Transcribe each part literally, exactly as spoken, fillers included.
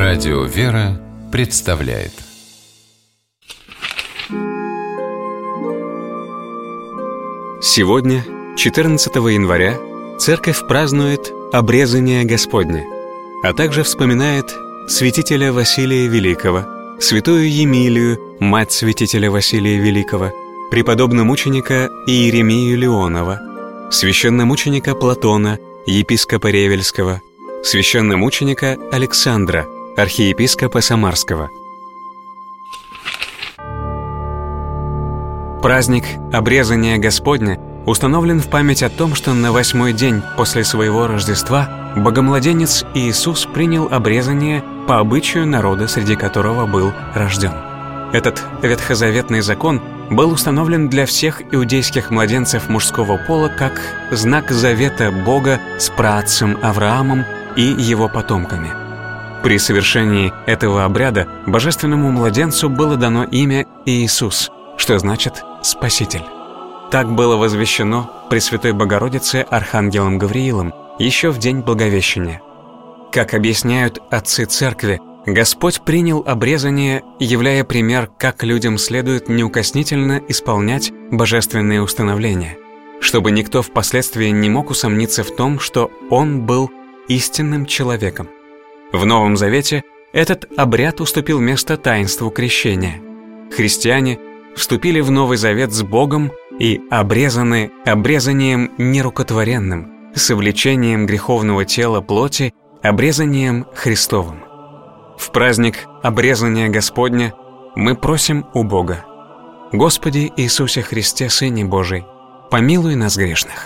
Радио «Вера» представляет. Сегодня, четырнадцатого января, Церковь празднует обрезание Господне, а также вспоминает святителя Василия Великого, святую Емилию, мать святителя Василия Великого, преподобномученика Иеремию Леонова, священномученика Платона, епископа Ревельского, священномученика Александра, архиепископа Самарского. Праздник обрезания Господня установлен в память о том, что на восьмой день после своего Рождества Богомладенец Иисус принял обрезание по обычаю народа, среди которого был рожден. Этот ветхозаветный закон был установлен для всех иудейских младенцев мужского пола как знак завета Бога с праотцем Авраамом и его потомками. При совершении этого обряда божественному младенцу было дано имя Иисус, что значит «Спаситель». Так было возвещено Пресвятой Богородице архангелом Гавриилом еще в день Благовещения. Как объясняют отцы Церкви, Господь принял обрезание, являя пример, как людям следует неукоснительно исполнять божественные установления, чтобы никто впоследствии не мог усомниться в том, что Он был истинным человеком. В Новом Завете этот обряд уступил место таинству крещения. Христиане вступили в Новый Завет с Богом и обрезаны обрезанием нерукотворенным, совлечением греховного тела плоти, обрезанием Христовым. В праздник обрезания Господня мы просим у Бога: «Господи Иисусе Христе, Сыне Божий, помилуй нас грешных».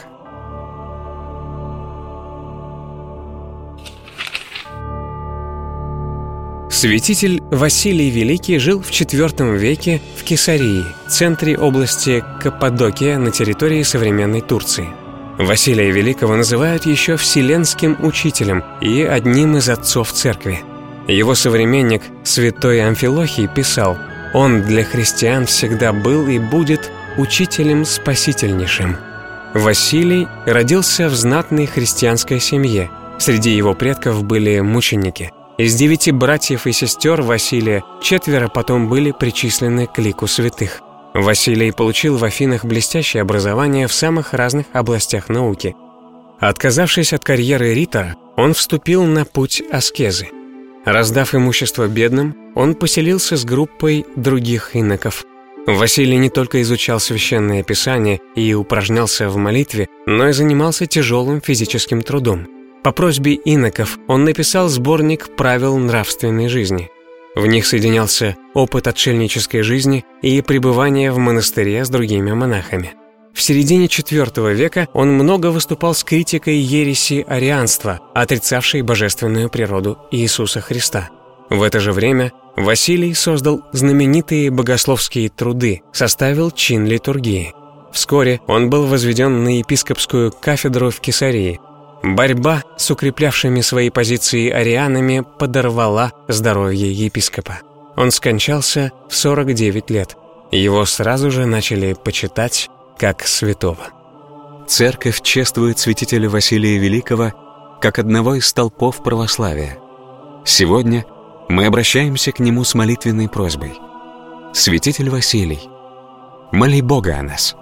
Святитель Василий Великий жил в четвёртом веке в Кесарии, центре области Каппадокия на территории современной Турции. Василия Великого называют еще Вселенским учителем и одним из отцов церкви. Его современник святой Амфилохий писал: «Он для христиан всегда был и будет учителем спасительнейшим». Василий родился в знатной христианской семье. Среди его предков были мученики. Из девяти братьев и сестер Василия четверо потом были причислены к лику святых. Василий получил в Афинах блестящее образование в самых разных областях науки. Отказавшись от карьеры ритора, он вступил на путь аскезы. Раздав имущество бедным, он поселился с группой других иноков. Василий не только изучал священное писание и упражнялся в молитве, но и занимался тяжелым физическим трудом. По просьбе иноков он написал сборник правил нравственной жизни. В них соединялся опыт отшельнической жизни и пребывание в монастыре с другими монахами. В середине четвёртого века он много выступал с критикой ереси арианства, отрицавшей божественную природу Иисуса Христа. В это же время Василий создал знаменитые богословские труды, составил чин литургии. Вскоре он был возведен на епископскую кафедру в Кесарии. Борьба с укреплявшими свои позиции арианами подорвала здоровье епископа. Он скончался в сорок девять лет. Его сразу же начали почитать как святого. Церковь чествует святителя Василия Великого как одного из столпов православия. Сегодня мы обращаемся к нему с молитвенной просьбой: «Святитель Василий, моли Бога о нас».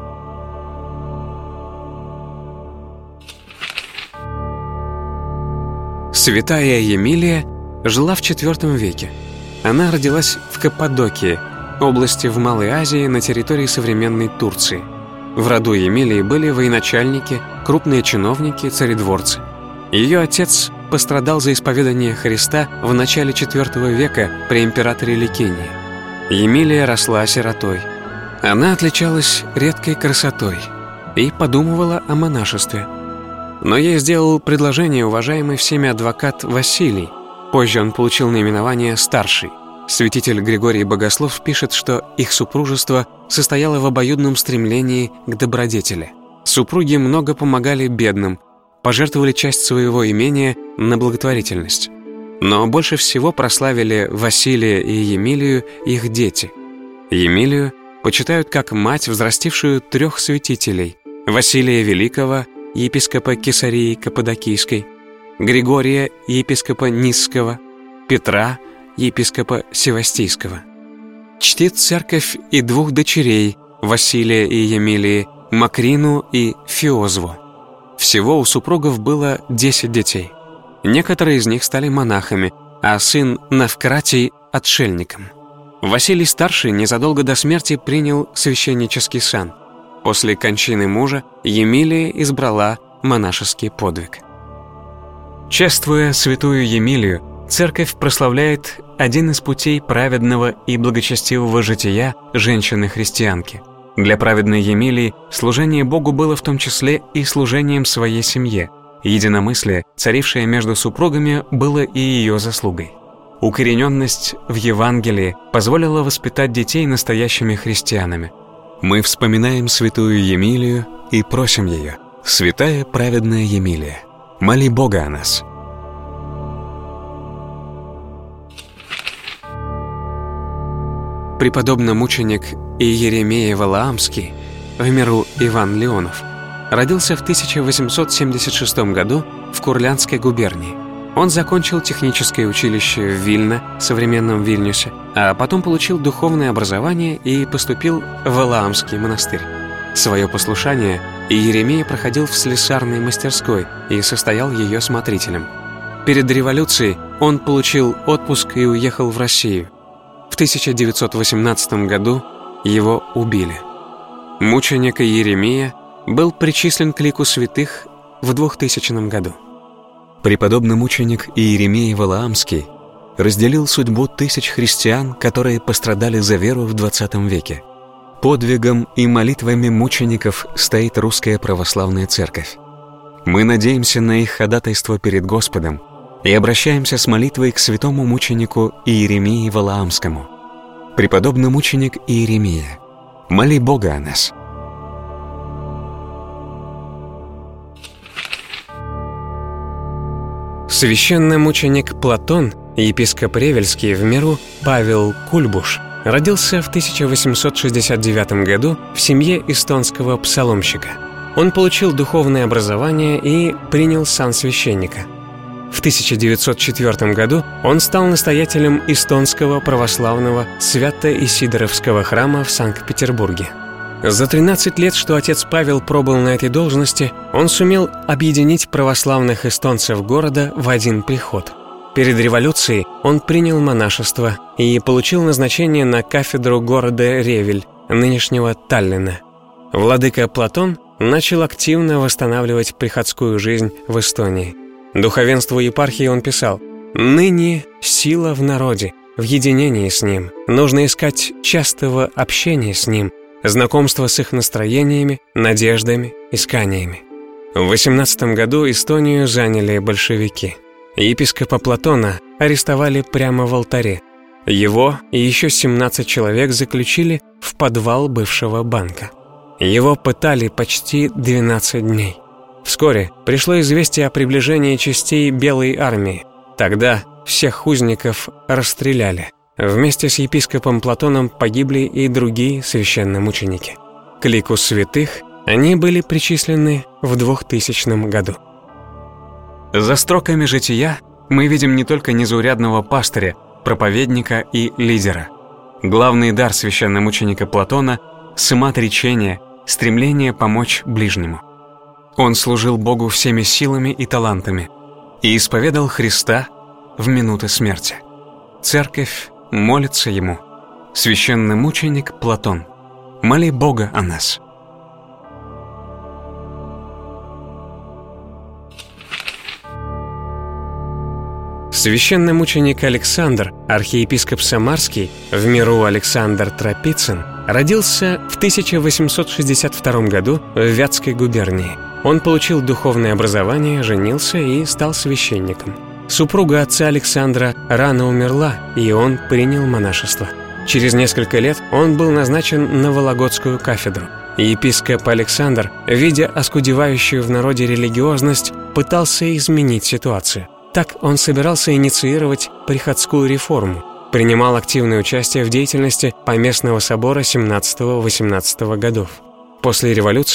Святая Емилия жила в четвёртом веке. Она родилась в Каппадокии, области в Малой Азии на территории современной Турции. В роду Емилии были военачальники, крупные чиновники, царедворцы. Ее отец пострадал за исповедание Христа в начале четвёртого века при императоре Ликинии. Емилия росла сиротой. Она отличалась редкой красотой и подумывала о монашестве. Но ей сделал предложение уважаемый всеми адвокат Василий. Позже он получил наименование «старший». Святитель Григорий Богослов пишет, что их супружество состояло в обоюдном стремлении к добродетели. Супруги много помогали бедным, пожертвовали часть своего имения на благотворительность. Но больше всего прославили Василия и Емилию их дети. Емилию почитают как мать, взрастившую трех святителей: Василия Великого, епископа Кесарии Каппадокийской, Григория, епископа Нисского, Петра, епископа Севастийского. Чтит церковь и двух дочерей, Василия и Емилии, Макрину и Фиозву. Всего у супругов было десять детей. Некоторые из них стали монахами, а сын Навкратий – отшельником. Василий Старший незадолго до смерти принял священнический сан. После кончины мужа Емилия избрала монашеский подвиг. Чествуя святую Емилию, церковь прославляет один из путей праведного и благочестивого жития женщины-христианки. Для праведной Емилии служение Богу было в том числе и служением своей семье. Единомыслие, царившее между супругами, было и ее заслугой. Укорененность в Евангелии позволила воспитать детей настоящими христианами. Мы вспоминаем святую Емилию и просим ее: «Святая праведная Емилия, моли Бога о нас». Преподобно-мученик Иеремия Валаамский, в миру Иван Леонов, родился в тысяча восемьсот семьдесят шестом году в Курляндской губернии. Он закончил техническое училище в Вильно, современном Вильнюсе, а потом получил духовное образование и поступил в Валаамский монастырь. Свое послушание Иеремия проходил в слесарной мастерской и состоял ее смотрителем. Перед революцией он получил отпуск и уехал в Россию. В тысяча девятьсот восемнадцатом году его убили. Мученик Иеремия был причислен к лику святых в двухтысячном году. Преподобный мученик Иеремия Валаамский разделил судьбу тысяч христиан, которые пострадали за веру в двадцатом веке. Подвигом и молитвами мучеников стоит Русская Православная Церковь. Мы надеемся на их ходатайство перед Господом и обращаемся с молитвой к святому мученику Иеремии Валаамскому. Преподобный мученик Иеремия, моли Бога о нас. Священномученик Платон, епископ Ревельский, в миру Павел Кульбуш, родился в тысяча восемьсот шестьдесят девятом году в семье эстонского псаломщика. Он получил духовное образование и принял сан священника. В тысяча девятьсот четвёртом году он стал настоятелем эстонского православного Свято-Исидоровского храма в Санкт-Петербурге. За тринадцать лет, что отец Павел пробыл на этой должности, он сумел объединить православных эстонцев города в один приход. Перед революцией он принял монашество и получил назначение на кафедру города Ревель, нынешнего Таллина. Владыка Платон начал активно восстанавливать приходскую жизнь в Эстонии. Духовенству епархии он писал: «Ныне сила в народе, в единении с ним. Нужно искать частого общения с ним, знакомства с их настроениями, надеждами, исканиями». В восемнадцатом году Эстонию заняли большевики. Епископа Платона арестовали прямо в алтаре. Его и еще семнадцать человек заключили в подвал бывшего банка. Его пытали почти двенадцать дней. Вскоре пришло известие о приближении частей Белой армии. Тогда всех узников расстреляли. Вместе с епископом Платоном погибли и другие священномученики. К лику святых они были причислены в двухтысячном году. За строками жития мы видим не только незаурядного пастыря, проповедника и лидера. Главный дар священномученика Платона – самоотречение, стремление помочь ближнему. Он служил Богу всеми силами и талантами и исповедал Христа в минуты смерти. Церковь молится ему. Священномученик Платон, моли Бога о нас. Священномученик Александр, архиепископ Самарский, в миру Александр Тропицын, родился в тысяча восемьсот шестьдесят втором году в Вятской губернии. Он получил духовное образование, женился и стал священником. Супруга отца Александра рано умерла, и он принял монашество. Через несколько лет он был назначен на Вологодскую кафедру. Епископ Александр, видя оскудевающую в народе религиозность, пытался изменить ситуацию. Так он собирался инициировать приходскую реформу, принимал активное участие в деятельности Поместного собора семнадцатого-восемнадцатого годов. После революции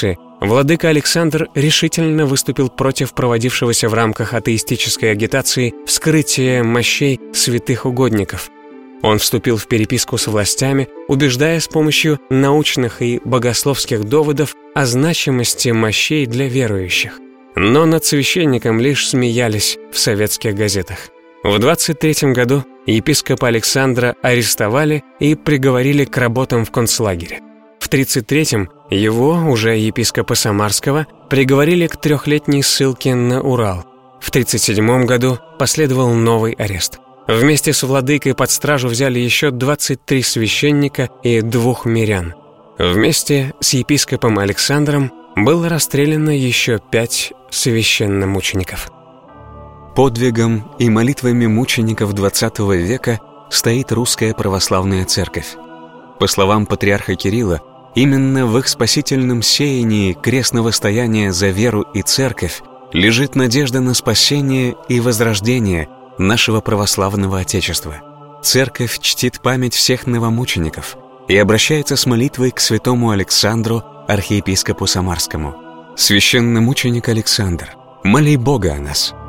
владыка Александр решительно выступил против проводившегося в рамках атеистической агитации вскрытия мощей святых угодников. Он вступил в переписку с властями, убеждая с помощью научных и богословских доводов о значимости мощей для верующих. Но над священником лишь смеялись в советских газетах. В двадцать третьем году епископа Александра арестовали и приговорили к работам в концлагере. В тридцать третьем его, уже епископа Самарского, приговорили к трехлетней ссылке на Урал. В тридцать седьмом году последовал новый арест. Вместе с владыкой под стражу взяли еще двадцать три священника и двух мирян. Вместе с епископом Александром было расстреляно еще пять священномучеников. Подвигом и молитвами мучеников двадцатого века стоит русская православная церковь. По словам патриарха Кирилла, именно в их спасительном сеянии крестного стояния за веру и церковь лежит надежда на спасение и возрождение нашего православного Отечества. Церковь чтит память всех новомучеников и обращается с молитвой к святому Александру, архиепископу Самарскому. Священномученик Александр, моли Бога о нас.